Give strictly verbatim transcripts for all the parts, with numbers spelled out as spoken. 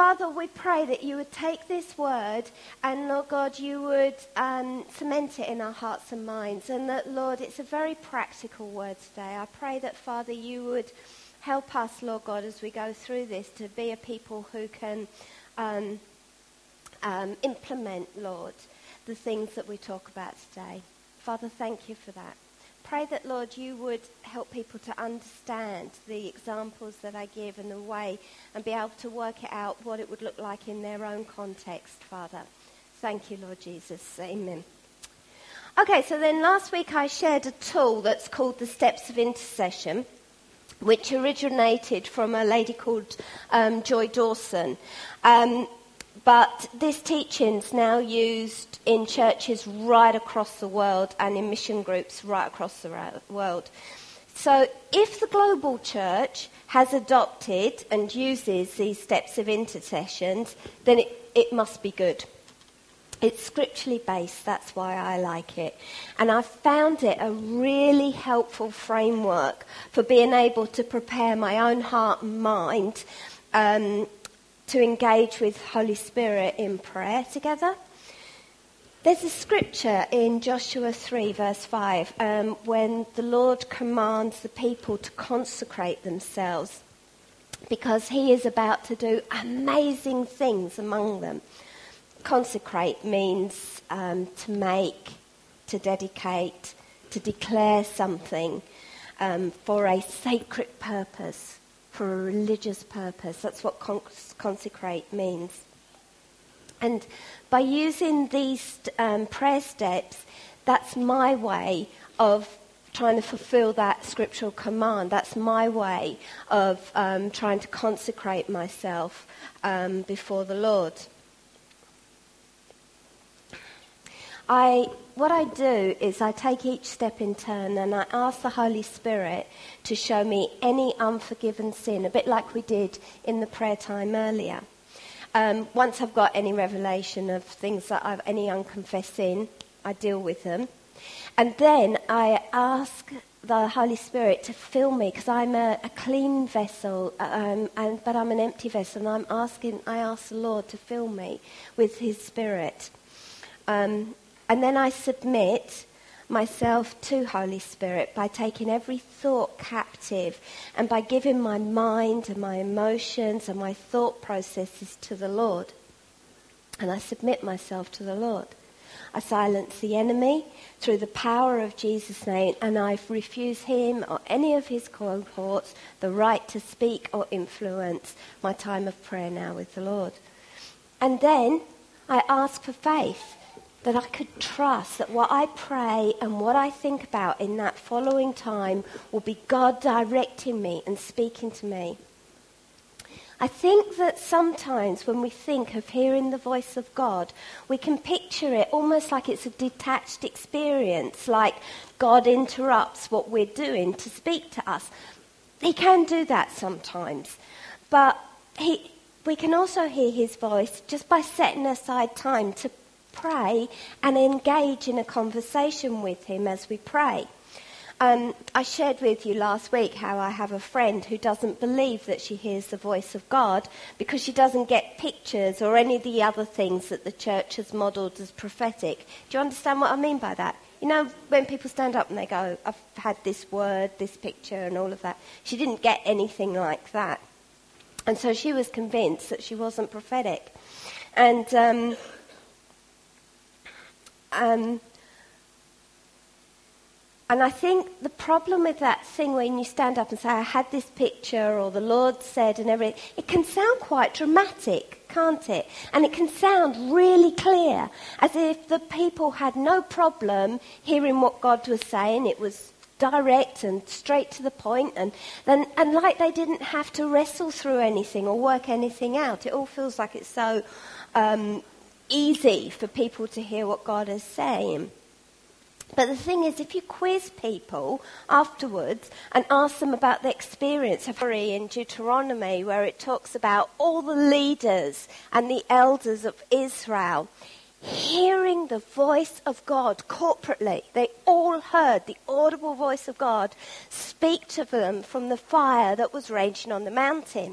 Father, we pray that you would take this word and, Lord God, you would um, cement it in our hearts and minds. And that, Lord, it's a very practical word today. I pray that, Father, you would help us, Lord God, as we go through this to be a people who can um, um, implement, Lord, the things that we talk about today. Father, thank you for that. Pray that, Lord, you would help people to understand the examples that I give and the way and be able to work it out what it would look like in their own context, Father. Thank you, Lord Jesus. Amen. Okay, so then last week I shared a tool that's called the Steps of Intercession, which originated from a lady called um, Joy Dawson. Um, But this teaching's now used in churches right across the world and in mission groups right across the world. So if the global church has adopted and uses these steps of intercessions, then it, it must be good. It's scripturally based, that's why I like it. And I found it a really helpful framework for being able to prepare my own heart and mind um to engage with Holy Spirit in prayer together. There's a scripture in Joshua three, verse five, um, when the Lord commands the people to consecrate themselves because he is about to do amazing things among them. Consecrate means um, to make, to dedicate, to declare something um, for a sacred purpose, for a religious purpose. That's what cons- consecrate means. And by using these um, prayer steps, that's my way of trying to fulfill that scriptural command. That's my way of um, trying to consecrate myself um, before the Lord. I, what I do is I take each step in turn and I ask the Holy Spirit to show me any unforgiven sin, a bit like we did in the prayer time earlier. Um, once I've got any revelation of things that I've, any unconfessed sin, I deal with them. And then I ask the Holy Spirit to fill me, because I'm a, a clean vessel, um, and but I'm an empty vessel, and I'm asking, I ask the Lord to fill me with his Spirit. Um, And then I submit myself to Holy Spirit by taking every thought captive and by giving my mind and my emotions and my thought processes to the Lord. And I submit myself to the Lord. I silence the enemy through the power of Jesus' name, and I refuse him or any of his cohorts the right to speak or influence my time of prayer now with the Lord. And then I ask for faith, that I could trust that what I pray and what I think about in that following time will be God directing me and speaking to me. I think that sometimes when we think of hearing the voice of God, we can picture it almost like it's a detached experience, like God interrupts what we're doing to speak to us. He can do that sometimes, but he, we can also hear his voice just by setting aside time to pray and engage in a conversation with him as we pray. Um, I shared with you last week how I have a friend who doesn't believe that she hears the voice of God because she doesn't get pictures or any of the other things that the church has modelled as prophetic. Do you understand what I mean by that? You know, when people stand up and they go, I've had this word, this picture and all of that. She didn't get anything like that. And so she was convinced that she wasn't prophetic. And um Um, and I think the problem with that thing when you stand up and say, I had this picture, or the Lord said, and everything, it can sound quite dramatic, can't it? And it can sound really clear, as if the people had no problem hearing what God was saying. It was direct and straight to the point, and, and, and like they didn't have to wrestle through anything or work anything out. It all feels like it's so um, easy for people to hear what God is saying. But the thing is, if you quiz people afterwards and ask them about the experience of in Deuteronomy, where it talks about all the leaders and the elders of Israel hearing the voice of God corporately, they all heard the audible voice of God speak to them from the fire that was raging on the mountain.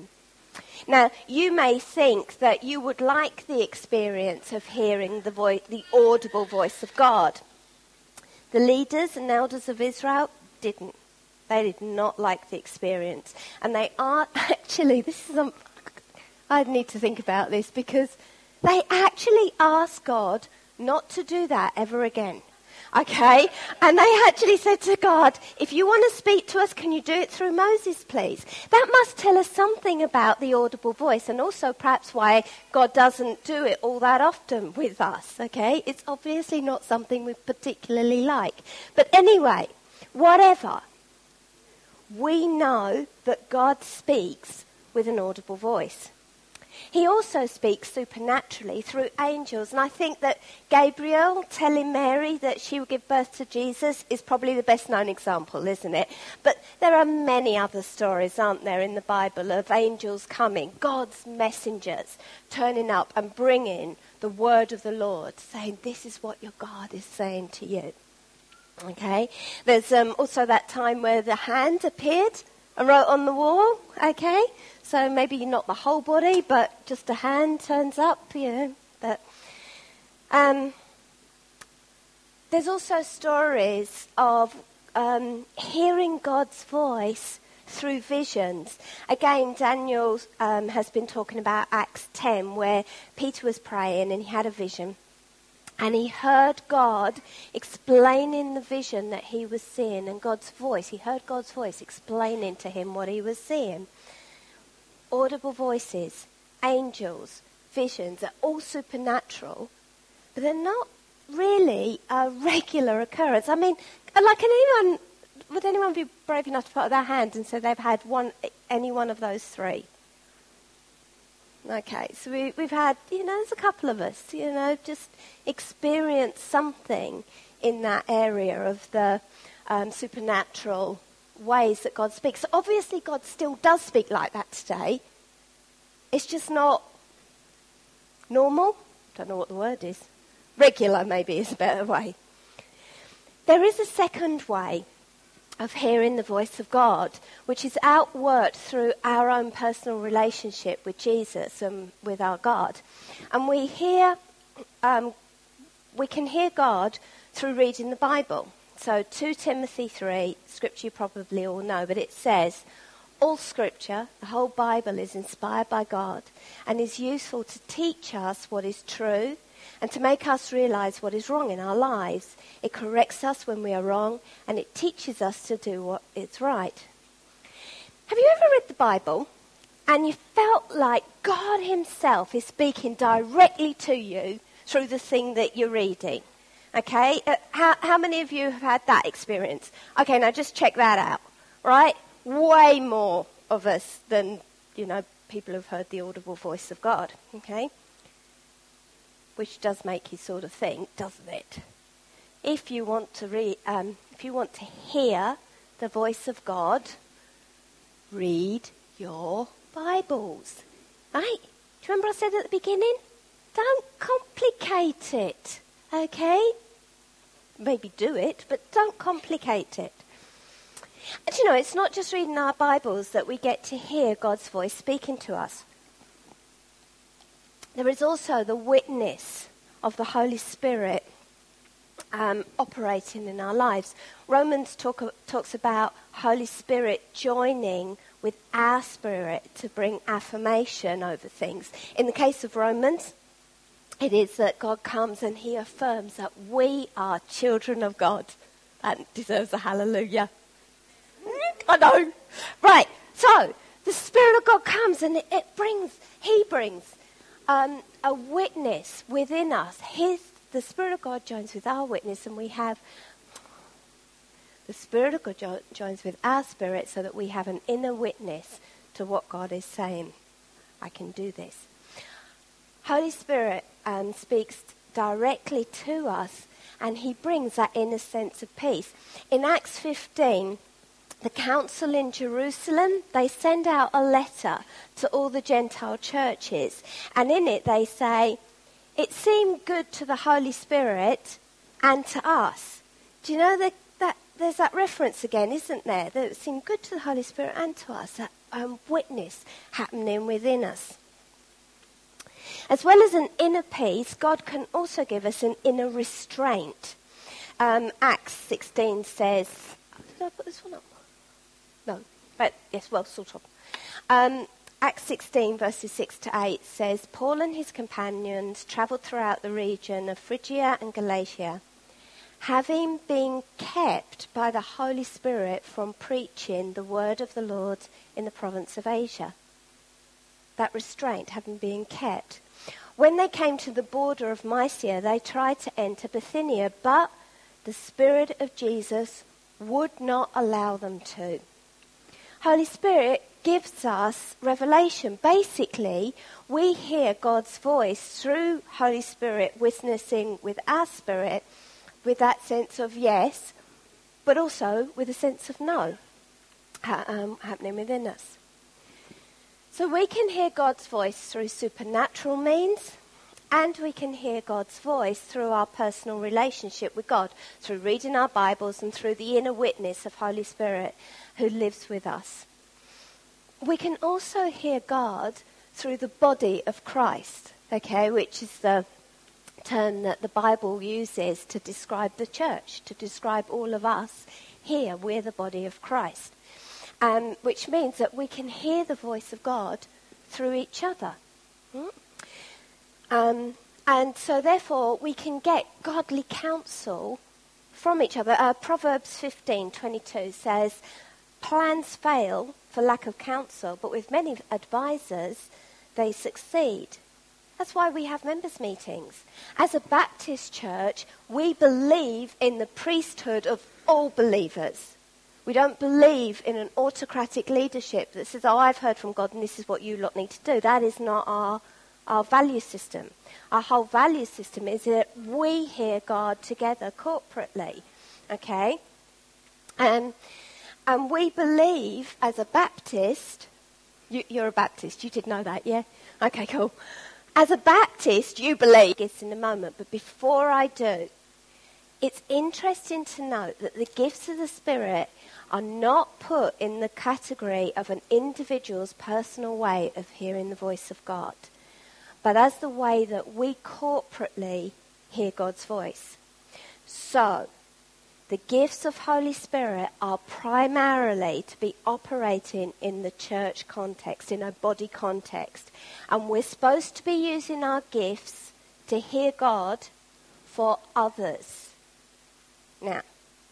Now, you may think that you would like the experience of hearing the voice, the audible voice of God. The leaders and elders of Israel didn't. They did not like the experience. And they are actually, this is, um, I need to think about this, because they actually asked God not to do that ever again. Okay? And they actually said to God, if you want to speak to us, can you do it through Moses, please? That must tell us something about the audible voice, and also perhaps why God doesn't do it all that often with us. Okay? It's obviously not something we particularly like. But anyway, whatever, we know that God speaks with an audible voice. He also speaks supernaturally through angels. And I think that Gabriel telling Mary that she will give birth to Jesus is probably the best known example, isn't it? But there are many other stories, aren't there, in the Bible of angels coming, God's messengers turning up and bringing the word of the Lord, saying, this is what your God is saying to you. Okay? There's um, also that time where the hand appeared and wrote on the wall, okay? So maybe not the whole body, but just a hand turns up, you know. But, um, there's also stories of um, hearing God's voice through visions. Again, Daniel um, has been talking about Acts ten, where Peter was praying and he had a vision. And he heard God explaining the vision that he was seeing, and God's voice. He heard God's voice explaining to him what he was seeing. Audible voices, angels, visions are all supernatural, but they're not really a regular occurrence. I mean, like, can anyone, would anyone be brave enough to put up their hand and say they've had one, any one of those three? Okay, so we, we've had, you know, there's a couple of us, you know, just experience something in that area of the um, supernatural ways that God speaks. So obviously God still does speak like that today. It's just not normal. Don't know what the word is. Regular maybe is a better way. There is a second way of hearing the voice of God, which is outworked through our own personal relationship with Jesus and with our God. And we hear, um, we can hear God through reading the Bible. So two Timothy three, scripture you probably all know, but it says, all scripture, the whole Bible, is inspired by God and is useful to teach us what is true and to make us realize what is wrong in our lives. It corrects us when we are wrong, and it teaches us to do what is right. Have you ever read the Bible and you felt like God himself is speaking directly to you through the thing that you're reading? Okay, uh, how, how many of you have had that experience? Okay, now just check that out, right? Way more of us than, you know, people who've heard the audible voice of God, okay? Which does make you sort of think, doesn't it? If you want to read, um, if you want to hear the voice of God, read your Bibles, right? Do you remember I said at the beginning? Don't complicate it, okay? Maybe do it, but don't complicate it. And you know, it's not just reading our Bibles that we get to hear God's voice speaking to us. There is also the witness of the Holy Spirit um, operating in our lives. Romans talk, talks about Holy Spirit joining with our spirit to bring affirmation over things. In the case of Romans, it is that God comes and he affirms that we are children of God. That deserves a hallelujah. I know. Right, so the Spirit of God comes and it, it brings, he brings um, a witness within us. His, the Spirit of God joins with our witness, and we have, the Spirit of God jo- joins with our spirit so that we have an inner witness to what God is saying. I can do this. Holy Spirit um, speaks directly to us, and he brings that inner sense of peace. In Acts fifteen, the council in Jerusalem, they send out a letter to all the Gentile churches. And in it they say, it seemed good to the Holy Spirit and to us. Do you know that, that there's that reference again, isn't there? That it seemed good to the Holy Spirit and to us, that um, witness happening within us. As well as an inner peace, God can also give us an inner restraint. Um, Acts sixteen says, oh, did I put this one up? No, but yes, well, sort of. Um, Acts sixteen, verses six to eight says, Paul and his companions travelled throughout the region of Phrygia and Galatia, having been kept by the Holy Spirit from preaching the word of the Lord in the province of Asia. That restraint, having been kept. When they came to the border of Mysia, they tried to enter Bithynia, but the Spirit of Jesus would not allow them to. Holy Spirit gives us revelation. Basically, we hear God's voice through Holy Spirit witnessing with our spirit, with that sense of yes, but also with a sense of no ha- um, happening within us. So we can hear God's voice through supernatural means, and we can hear God's voice through our personal relationship with God, through reading our Bibles and through the inner witness of Holy Spirit who lives with us. We can also hear God through the body of Christ, okay, which is the term that the Bible uses to describe the church, to describe all of us. Here, we're the body of Christ, um, which means that we can hear the voice of God through each other. Hmm? Um, and so, therefore, we can get godly counsel from each other. Uh, Proverbs fifteen twenty-two says, plans fail for lack of counsel, but with many advisors, they succeed. That's why we have members' meetings. As a Baptist church, we believe in the priesthood of all believers. We don't believe in an autocratic leadership that says, oh, I've heard from God and this is what you lot need to do. That is not our, our value system. Our whole value system is that we hear God together corporately. Okay? Um, and we believe, as a Baptist, you, you're a Baptist, you did know that, yeah? Okay, cool. As a Baptist, you believe it's in a moment, but before I do, it's interesting to note that the gifts of the Spirit are not put in the category of an individual's personal way of hearing the voice of God, but as the way that we corporately hear God's voice. So, the gifts of Holy Spirit are primarily to be operating in the church context, in a body context. And we're supposed to be using our gifts to hear God for others. Now,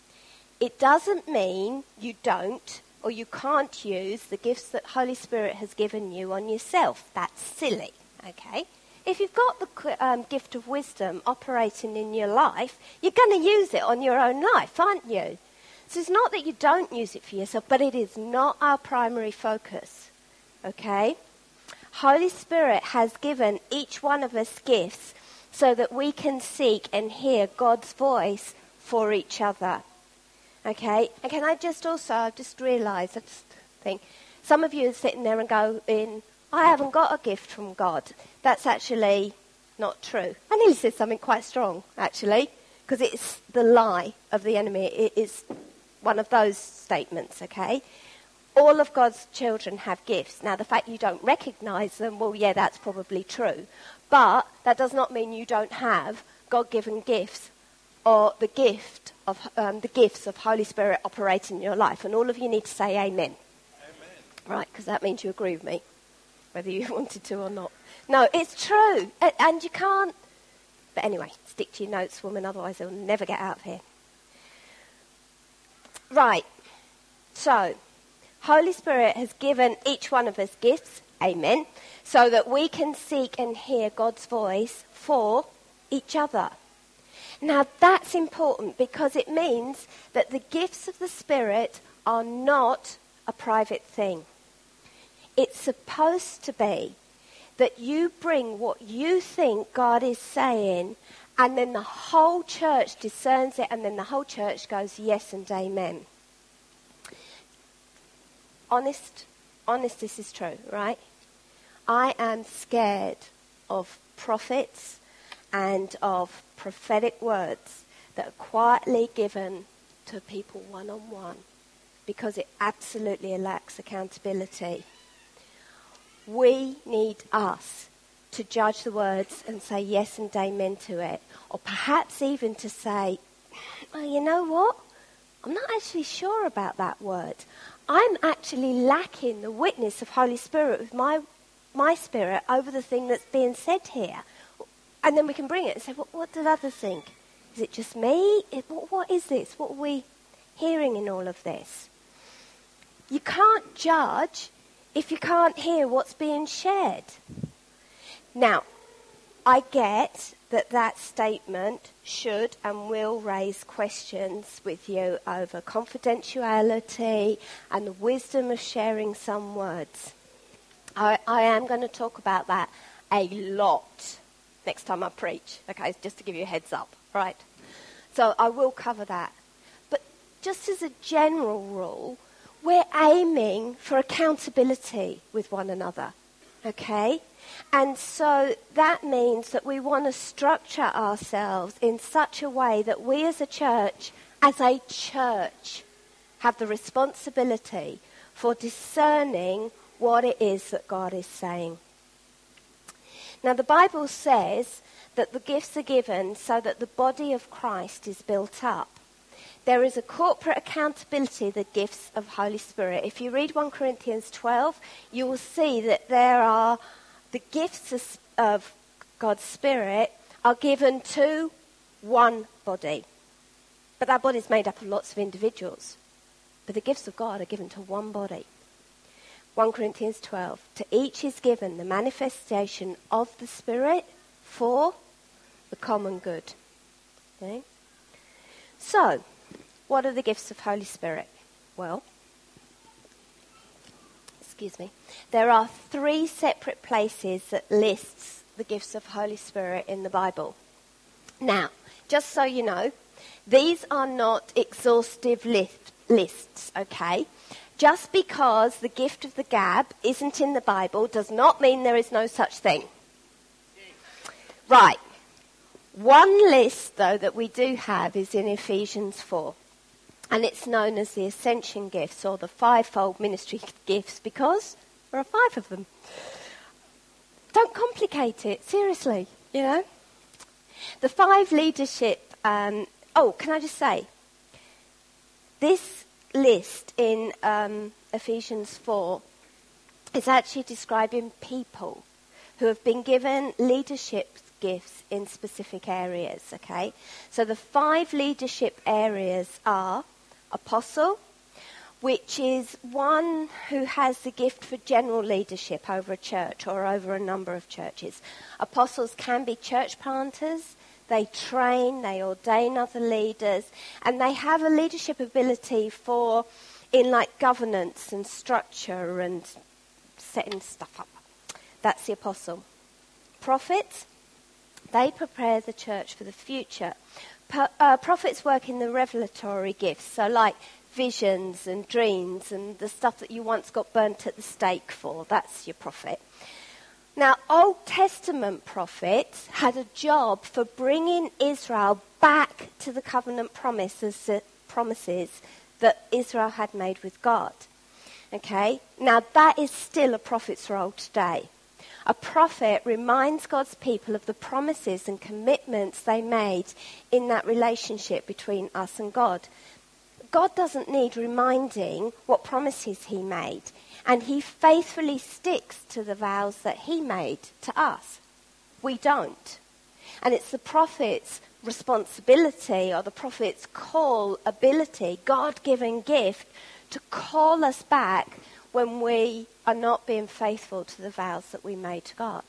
it doesn't mean you don't or you can't use the gifts that Holy Spirit has given you on yourself. That's silly, okay? If you've got the um, gift of wisdom operating in your life, you're going to use it on your own life, aren't you? So it's not that you don't use it for yourself, but it is not our primary focus, okay? Holy Spirit has given each one of us gifts so that we can seek and hear God's voice for each other, okay? And can I just also, I've just realised, I just think, some of you are sitting there and going, I haven't got a gift from God. That's actually not true. I nearly said something quite strong, actually, because it's the lie of the enemy. It is one of those statements, okay? All of God's children have gifts. Now, the fact you don't recognise them, well, yeah, that's probably true. But that does not mean you don't have God-given gifts or the gift of um, the gifts of Holy Spirit operating in your life. And all of you need to say amen. Amen. Right, because that means you agree with me, whether you wanted to or not. No, it's true. And you can't... But anyway, stick to your notes, woman, otherwise they'll never get out of here. Right. So, Holy Spirit has given each one of us gifts, amen, so that we can seek and hear God's voice for each other. Now, that's important because it means that the gifts of the Spirit are not a private thing. It's supposed to be that you bring what you think God is saying, and then the whole church discerns it, and then the whole church goes, yes and amen. Honest, honest, this is true, right? I am scared of prophets and of prophetic words that are quietly given to people one-on-one because it absolutely lacks accountability. We need us to judge the words and say yes and amen to it. Or perhaps even to say, oh, you know what? I'm not actually sure about that word. I'm actually lacking the witness of Holy Spirit with my my spirit over the thing that's being said here. And then we can bring it and say, what, what did others think? Is it just me? It, what, what is this? What are we hearing in all of this? You can't judge if you can't hear what's being shared. Now, I get that that statement should and will raise questions with you over confidentiality and the wisdom of sharing some words. I, I am going to talk about that a lot next time I preach, okay, just to give you a heads up, right? So I will cover that. But just as a general rule, we're aiming for accountability with one another, okay? And so that means that we want to structure ourselves in such a way that we as a church, as a church, have the responsibility for discerning what it is that God is saying. Now, the Bible says that the gifts are given so that the body of Christ is built up. There is a corporate accountability, the gifts of Holy Spirit. If you read First Corinthians twelve, you will see that there are the gifts of, of God's Spirit are given to one body. But that body is made up of lots of individuals. But the gifts of God are given to one body. First Corinthians twelve, to each is given the manifestation of the Spirit for the common good. Okay? So, what are the gifts of Holy Spirit? Well, excuse me, there are three separate places that lists the gifts of Holy Spirit in the Bible. Now, just so you know, these are not exhaustive list, lists, okay? Just because the gift of the gab isn't in the Bible does not mean there is no such thing. Right. One list, though, that we do have is in Ephesians four. And it's known as the Ascension Gifts or the fivefold ministry gifts because there are five of them. Don't complicate it, seriously, you know. The five leadership... Um, oh, can I just say, this list in um, Ephesians four is actually describing people who have been given leadership gifts in specific areas, okay? So the five leadership areas are apostle, which is one who has the gift for general leadership over a church or over a number of churches. Apostles can be church planters. They train, they ordain other leaders, and they have a leadership ability for, in like governance and structure and setting stuff up. That's the apostle. Prophets, they prepare the church for the future. Po- uh, prophets work in the revelatory gifts, so like visions and dreams and the stuff that you once got burnt at the stake for. That's your prophet. Now, Old Testament prophets had a job for bringing Israel back to the covenant promises, promises that Israel had made with God. Okay? Now, that is still a prophet's role today. A prophet reminds God's people of the promises and commitments they made in that relationship between us and God. God doesn't need reminding what promises he made. And he faithfully sticks to the vows that he made to us. We don't. And it's the prophet's responsibility or the prophet's call ability, God-given gift, to call us back when we are not being faithful to the vows that we made to God.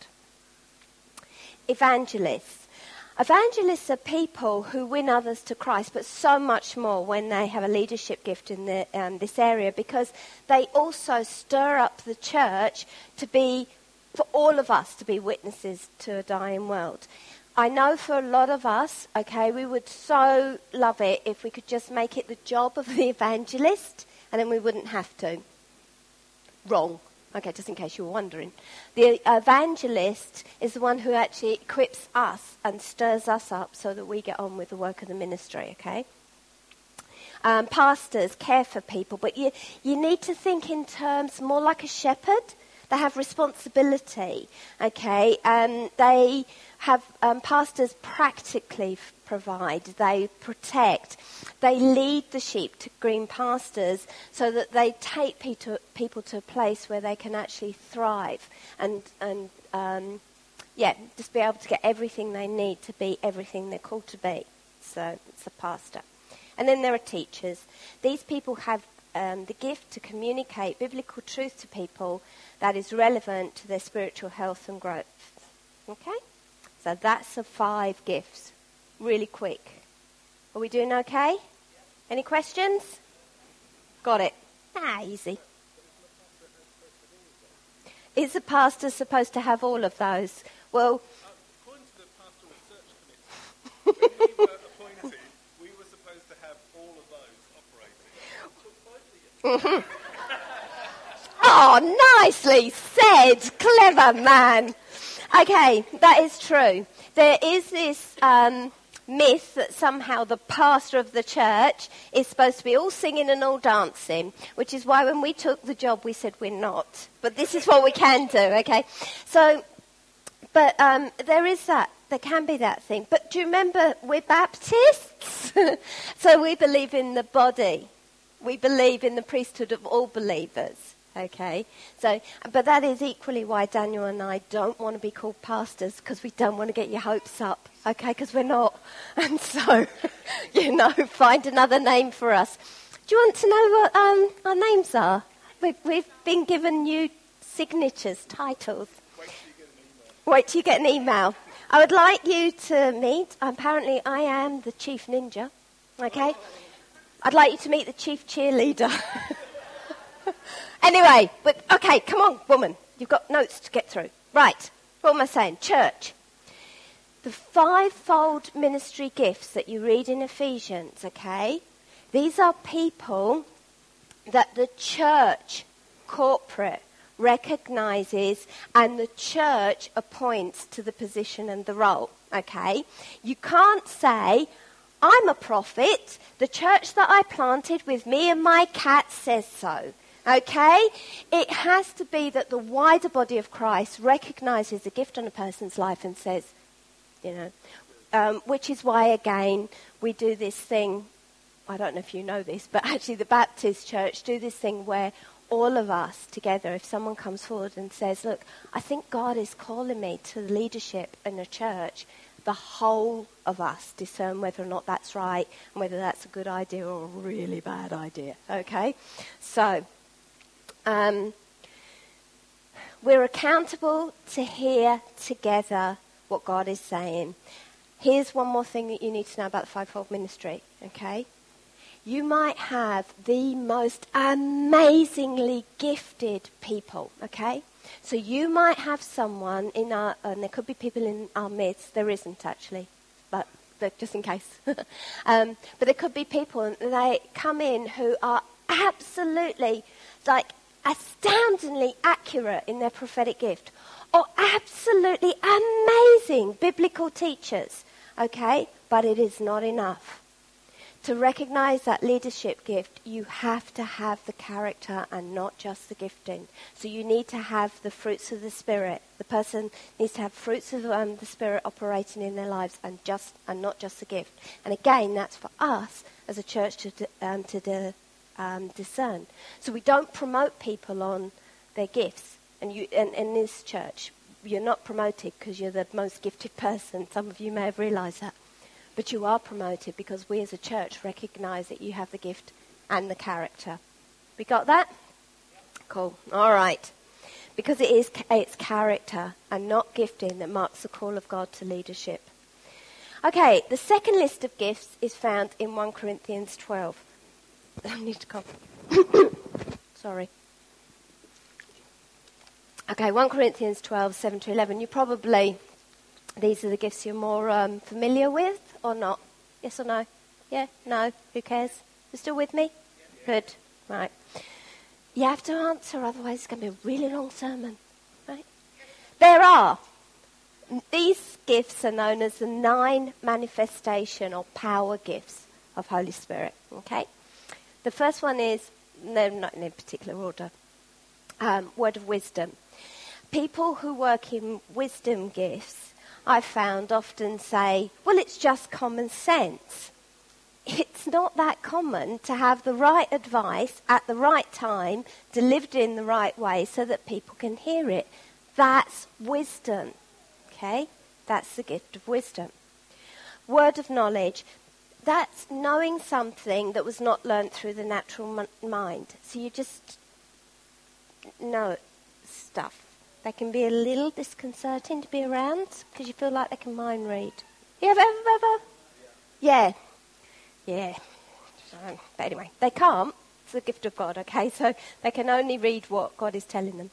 Evangelists. Evangelists are people who win others to Christ, but so much more when they have a leadership gift in the, um, this area, because they also stir up the church to be, for all of us to be witnesses to a dying world. I know for a lot of us, okay, we would so love it if we could just make it the job of the evangelist, and then we wouldn't have to. Wrong. Okay, just in case you were wondering. The evangelist is the one who actually equips us and stirs us up so that we get on with the work of the ministry, okay? Um, pastors care for people, but you, you need to think in terms more like a shepherd. They have responsibility, okay? Um, they have, um, pastors practically f- provide, they protect, they lead the sheep to green pastures so that they take people, people to a place where they can actually thrive and, and um, yeah, just be able to get everything they need to be everything they're called to be. So it's a pastor. And then there are teachers. These people have um, the gift to communicate biblical truth to people that is relevant to their spiritual health and growth. Okay? So that's the five gifts. Really quick. Are we doing okay? Any questions? Got it. Ah, easy. Is the pastor supposed to have all of those? Well, according to the pastoral research committee, when we were appointed, we were supposed to have all of those operating. mm-hmm. Oh, nicely said. Clever man. Okay, that is true. There is this um, myth that somehow the pastor of the church is supposed to be all singing and all dancing, which is why when we took the job we said we're not. But this is what we can do, okay? So, but um, there is that. There can be that thing. But do you remember we're Baptists? So we believe in the body. We believe in the priesthood of all believers. Okay, so, but that is equally why Daniel and I don't want to be called pastors, because we don't want to get your hopes up, okay, because we're not. And so, you know, find another name for us. Do you want to know what um, our names are? We've, we've been given new signatures, titles. Wait till you get an email. Wait till you get an email. I would like you to meet, apparently I am the chief ninja, okay? I'd like you to meet the chief cheerleader. Anyway, but okay, come on, woman. You've got notes to get through. Right, what am I saying? Church. The fivefold ministry gifts that you read in Ephesians, okay, these are people that the church, corporate, recognises and the church appoints to the position and the role, okay? You can't say, I'm a prophet, the church that I planted with me and my cat says so. Okay? It has to be that the wider body of Christ recognises the gift on a person's life and says, you know, um, which is why, again, we do this thing, I don't know if you know this, but actually the Baptist church do this thing where all of us together, if someone comes forward and says, look, I think God is calling me to leadership in a church, the whole of us discern whether or not that's right and whether that's a good idea or a really bad idea. Okay? So, Um, we're accountable to hear together what God is saying. Here's one more thing that you need to know about the fivefold ministry, okay? You might have the most amazingly gifted people, okay? So you might have someone in our, and there could be people in our midst, there isn't actually, but, but just in case. um, but there could be people, and they come in who are absolutely, like, astoundingly accurate in their prophetic gift, or absolutely amazing biblical teachers, okay? But it is not enough. To recognize that leadership gift, you have to have the character and not just the gifting. So you need to have the fruits of the Spirit. The person needs to have fruits of um, the Spirit operating in their lives, and just and not just the gift. And again, that's for us as a church to um, to do. Um, discern. So we don't promote people on their gifts. And you, and in this church, you're not promoted because you're the most gifted person. Some of you may have realised that. But you are promoted because we as a church recognise that you have the gift and the character. We got that? Cool. All right. Because it is it's character and not gifting that marks the call of God to leadership. Okay, the second list of gifts is found in First Corinthians twelve. I need to cough. Sorry. Okay, First Corinthians twelve, seven to eleven. You probably, these are the gifts you're more um, familiar with, or not? Yes or no? Yeah? No? Who cares? You still with me? Good. Right. You have to answer, otherwise it's going to be a really long sermon. Right? There are. These gifts are known as the nine manifestation or power gifts of Holy Spirit. Okay? The first one is, no, not in a particular order, um, word of wisdom. People who work in wisdom gifts, I've found, often say, well, it's just common sense. It's not that common to have the right advice at the right time, delivered in the right way so that people can hear it. That's wisdom, okay? That's the gift of wisdom. Word of knowledge, that's knowing something that was not learnt through the natural m- mind. So you just know stuff. They can be a little disconcerting to be around because you feel like they can mind read. You ever, ever, ever? Yeah. Yeah. So, but anyway, they can't. It's the gift of God, okay? So they can only read what God is telling them.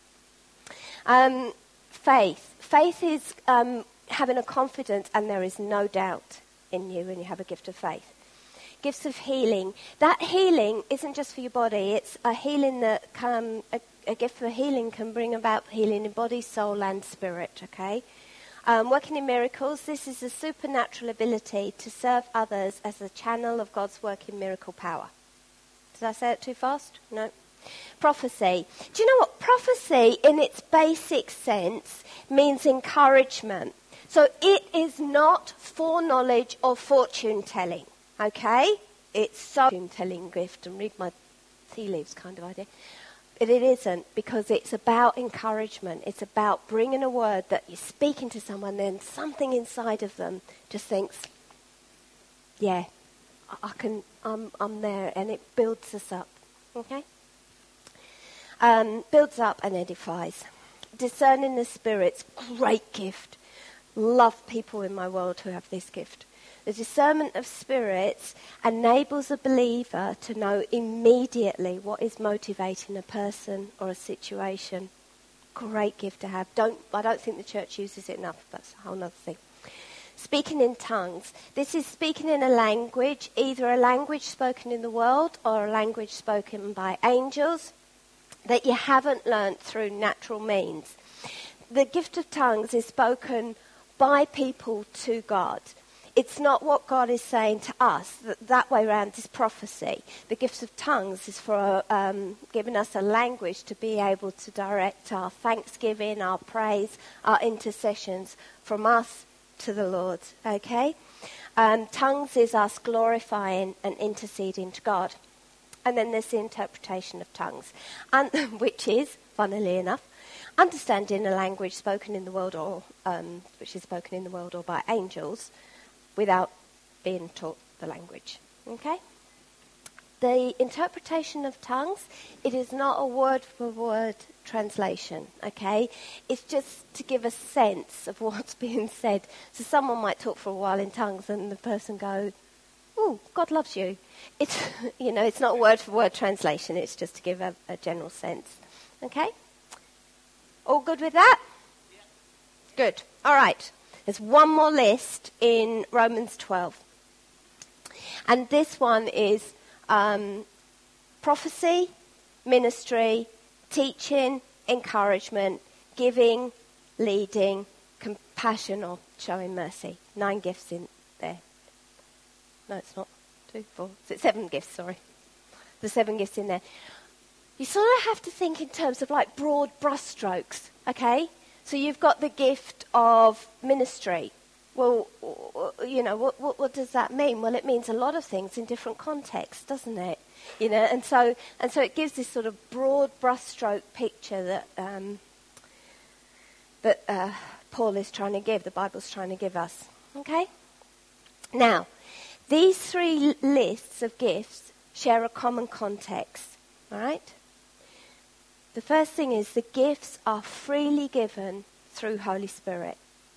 Um, faith. Faith is um, having a confidence and there is no doubt in you when you have a gift of faith. Gifts of healing. That healing isn't just for your body. It's a healing that can, a, a gift for healing can bring about healing in body, soul and spirit, okay? Um, working in miracles, this is a supernatural ability to serve others as a channel of God's working miracle power. Did I say it too fast? No. Prophecy. Do you know what? Prophecy, in its basic sense, means encouragement. So it is not foreknowledge or fortune telling, okay? It's so fortune telling gift and read my tea leaves kind of idea. But it isn't, because it's about encouragement. It's about bringing a word that you're speaking to someone, then something inside of them just thinks, yeah, I can, I'm, I'm there, and it builds us up, okay? Um, builds up and edifies. Discerning the spirits, great gift. Love people in my world who have this gift. The discernment of spirits enables a believer to know immediately what is motivating a person or a situation. Great gift to have. Don't I don't think the church uses it enough. That's a whole other thing. Speaking in tongues. This is speaking in a language, either a language spoken in the world or a language spoken by angels that you haven't learnt through natural means. The gift of tongues is spoken by people to God. It's not what God is saying to us. That, that way around is prophecy. The gift of tongues is for um, giving us a language to be able to direct our thanksgiving, our praise, our intercessions from us to the Lord. Okay? Um, tongues is us glorifying and interceding to God. And then there's the interpretation of tongues, and, which is, funnily enough, understanding a language spoken in the world or um, which is spoken in the world or by angels, without being taught the language, okay? The interpretation of tongues, it is not a word-for-word translation, okay? It's just to give a sense of what's being said. So someone might talk for a while in tongues and the person go, oh, God loves you. It's, you know, it's not a word-for-word translation. It's just to give a, a general sense, okay? All good with that? Yeah. Good. All right. There's one more list in Romans twelve. And this one is um, prophecy, ministry, teaching, encouragement, giving, leading, compassion or showing mercy. Nine gifts in there. No, it's not. Two, four, six, seven gifts, sorry. The seven gifts in there. You sort of have to think in terms of like broad brushstrokes, okay? So you've got the gift of ministry. Well, you know, what, what, what does that mean? Well, it means a lot of things in different contexts, doesn't it? You know, and so and so it gives this sort of broad brushstroke picture that um, that uh, Paul is trying to give, the Bible's trying to give us. Okay? Now, these three lists of gifts share a common context, all right? The first thing is the gifts are freely given through Holy Spirit.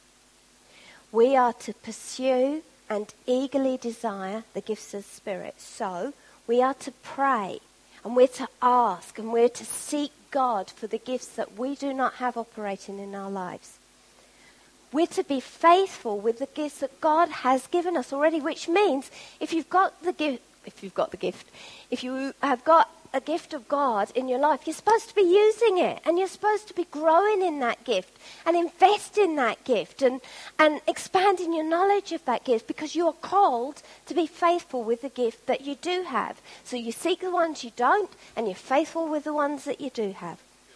We are to pursue and eagerly desire the gifts of the Spirit. So we are to pray and we're to ask and we're to seek God for the gifts that we do not have operating in our lives. We're to be faithful with the gifts that God has given us already, which means if you've got the gift, if you've got the gift, if you have got a gift of God in your life, you're supposed to be using it, and you're supposed to be growing in that gift and invest in that gift and, and expanding your knowledge of that gift, because you are called to be faithful with the gift that you do have. So you seek the ones you don't, and you're faithful with the ones that you do have.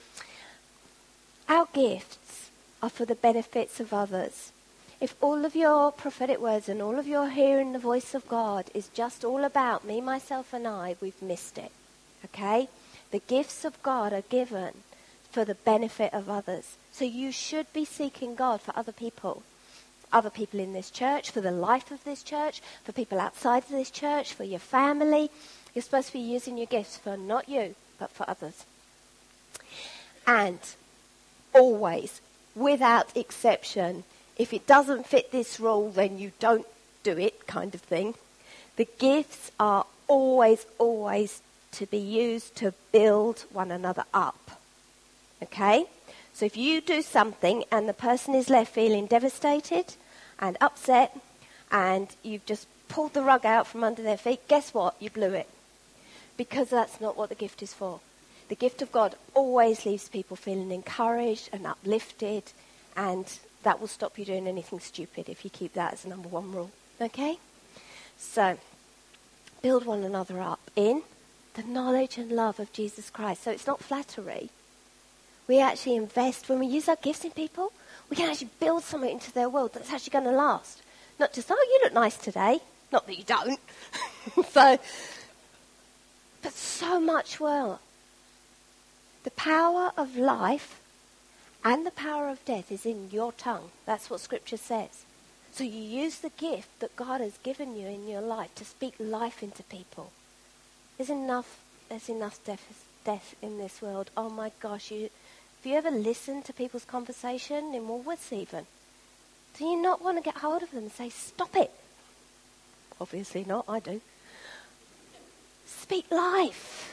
Our gifts are for the benefits of others. If all of your prophetic words and all of your hearing the voice of God is just all about me, myself and I, we've missed it. Okay? The gifts of God are given for the benefit of others. So you should be seeking God for other people. Other people in this church, for the life of this church, for people outside of this church, for your family. You're supposed to be using your gifts for not you, but for others. And always, without exception, if it doesn't fit this rule, then you don't do it, kind of thing. The gifts are always, always to be used to build one another up. Okay? So if you do something and the person is left feeling devastated and upset and you've just pulled the rug out from under their feet, guess what? You blew it. Because that's not what the gift is for. The gift of God always leaves people feeling encouraged and uplifted, and that will stop you doing anything stupid if you keep that as the number one rule. Okay? So, build one another up in the knowledge and love of Jesus Christ. So it's not flattery. We actually invest, when we use our gifts in people, we can actually build something into their world that's actually going to last. Not just, oh, you look nice today. Not that you don't. so, but so much well. The power of life and the power of death is in your tongue. That's what Scripture says. So you use the gift that God has given you in your life to speak life into people. There's enough, there's enough death, death in this world. Oh my gosh, you, have you ever listened to people's conversation in Woolworths even? Do you not want to get hold of them and say, stop it? Obviously not, I do. Speak life.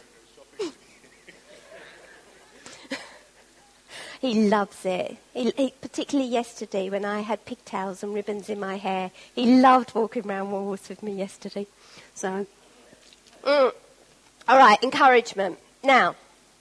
He loves it. He, he, particularly yesterday when I had pigtails and ribbons in my hair. He loved walking around Woolworths with me yesterday. So, mm. All right, encouragement. Now,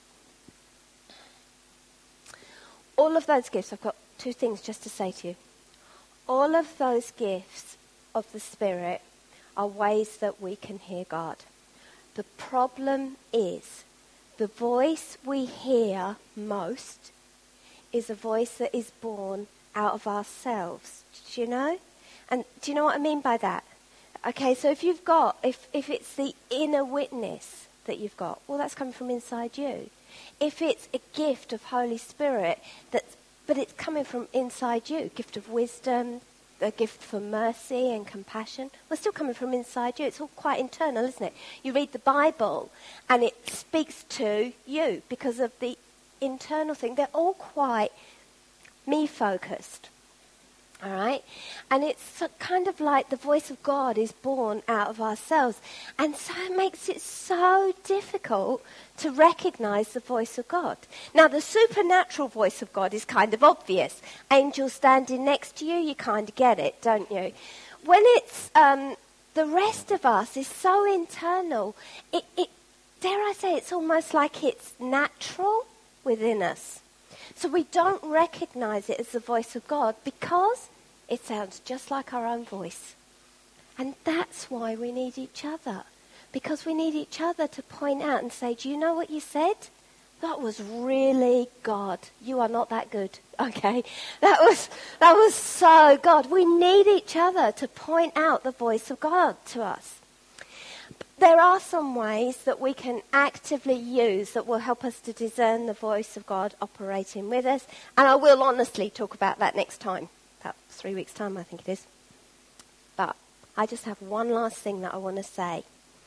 all of those gifts, I've got two things just to say to you. All of those gifts of the Spirit are ways that we can hear God. The problem is the voice we hear most is a voice that is born out of ourselves. Do you know? And do you know what I mean by that? Okay, so if you've got, if, if it's the inner witness that you've got, well, that's coming from inside you. If it's a gift of Holy Spirit, that's, but it's coming from inside you, gift of wisdom, a gift for mercy and compassion, well, it's still coming from inside you. It's all quite internal, isn't it? You read the Bible and it speaks to you because of the internal thing. They're all quite me-focused, all right? And it's kind of like the voice of God is born out of ourselves. And so it makes it so difficult to recognize the voice of God. Now, the supernatural voice of God is kind of obvious. Angels standing next to you, you kind of get it, don't you? When it's um, the rest of us is so internal, it, it dare I say, it's almost like it's natural within us. So we don't recognize it as the voice of God because it sounds just like our own voice. And that's why we need each other. Because we need each other to point out and say, do you know what you said? That was really God. You are not that good. Okay? That was that was so God. We need each other to point out the voice of God to us. There are some ways that we can actively use that will help us to discern the voice of God operating with us. And I will honestly talk about that next time. About three weeks' time, I think it is. But I just have one last thing that I want to say.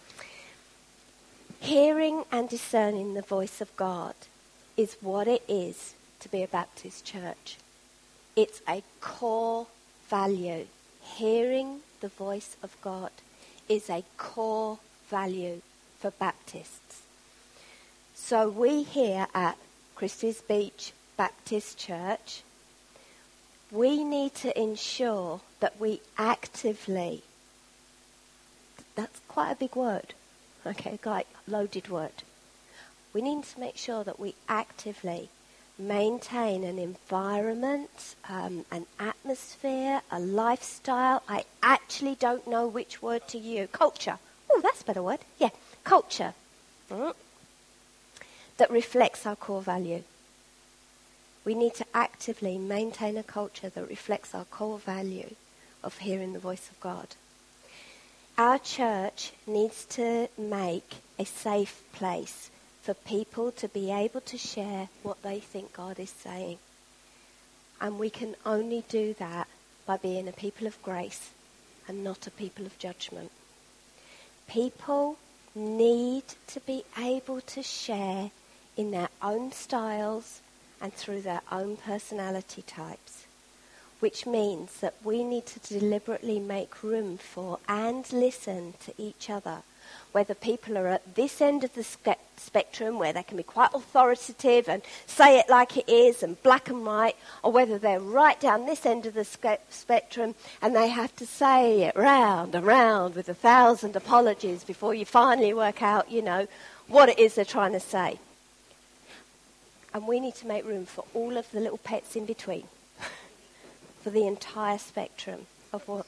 Hearing and discerning the voice of God is what it is to be a Baptist church. It's a core value. Hearing the voice of God is a core value for Baptists. So we here at Christie's Beach Baptist Church, we need to ensure that we actively, that's quite a big word, okay, like loaded word. We need to make sure that we actively maintain an environment, um, an atmosphere, a lifestyle. I actually don't know which word to use. Culture. Oh, that's a better word. Yeah, culture. Mm. That reflects our core value. We need to actively maintain a culture that reflects our core value of hearing the voice of God. Our church needs to make a safe place for people to be able to share what they think God is saying. And we can only do that by being a people of grace and not a people of judgment. People need to be able to share in their own styles and through their own personality types, which means that we need to deliberately make room for and listen to each other. Whether people are at this end of the spe- spectrum where they can be quite authoritative and say it like it is and black and white, or whether they're right down this end of the spe- spectrum and they have to say it round and round with a thousand apologies before you finally work out, you know, what it is they're trying to say. And we need to make room for all of the little pets in between, for the entire spectrum of what...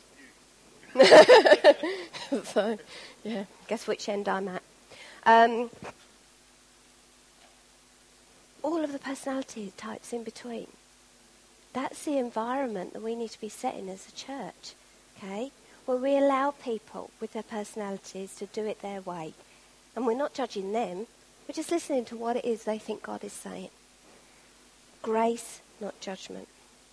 So, yeah, guess which end I'm at. Um, all of the personality types in between. That's the environment that we need to be setting as a church, okay? Where we allow people with their personalities to do it their way. And we're not judging them, we're just listening to what it is they think God is saying. Grace, not judgment.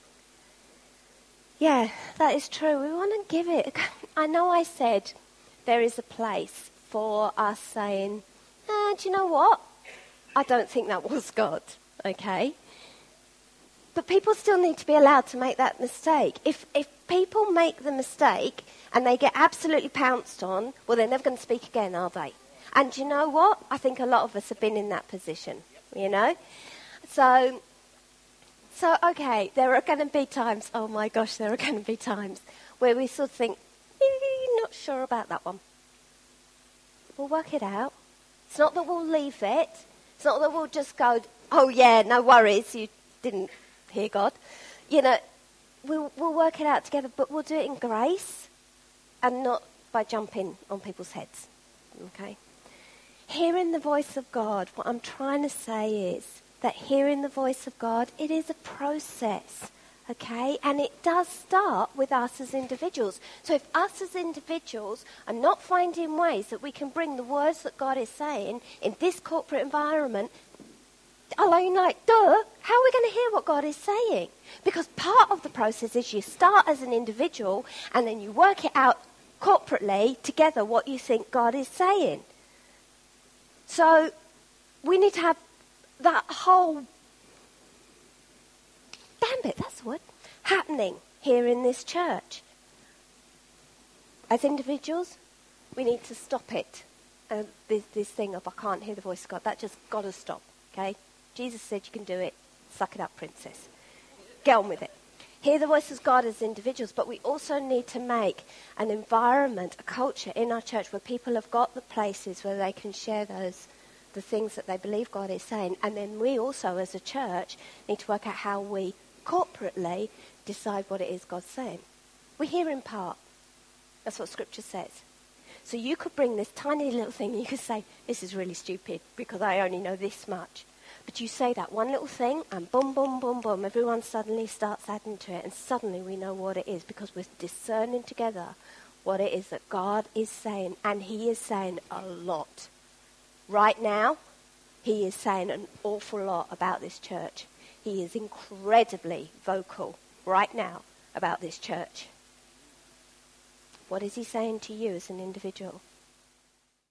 Yeah, that is true. We want to give it... I know I said there is a place for us saying, ah, do you know what? I don't think that was God, okay? But people still need to be allowed to make that mistake. If if people make the mistake and they get absolutely pounced on, well, they're never going to speak again, are they? And do you know what? I think a lot of us have been in that position, you know? So... So, okay, there are going to be times, oh my gosh, there are going to be times where we sort of think, eh, not sure about that one. We'll work it out. It's not that we'll leave it. It's not that we'll just go, oh yeah, no worries, you didn't hear God. You know, we'll, we'll work it out together, but we'll do it in grace and not by jumping on people's heads, okay? Hearing the voice of God, what I'm trying to say is, that hearing the voice of God, it is a process, okay? And it does start with us as individuals. So if us as individuals are not finding ways that we can bring the words that God is saying in this corporate environment, I'm like, duh, how are we going to hear what God is saying? Because part of the process is you start as an individual and then you work it out corporately together what you think God is saying. So we need to have that whole gambit, that's the word, happening here in this church. As individuals, we need to stop it. Uh, this, this thing of I can't hear the voice of God, that just got to stop, okay? Jesus said you can do it. Suck it up, princess. Get on with it. Hear the voice of God as individuals, but we also need to make an environment, a culture in our church where people have got the places where they can share those the things that they believe God is saying. And then we also, as a church, need to work out how we corporately decide what it is God's saying. We hear in part. That's what Scripture says. So you could bring this tiny little thing, you could say, this is really stupid because I only know this much. But you say that one little thing and boom, boom, boom, boom, everyone suddenly starts adding to it and suddenly we know what it is because we're discerning together what it is that God is saying, and He is saying a lot. Right now, He is saying an awful lot about this church. He is incredibly vocal right now about this church. What is He saying to you as an individual?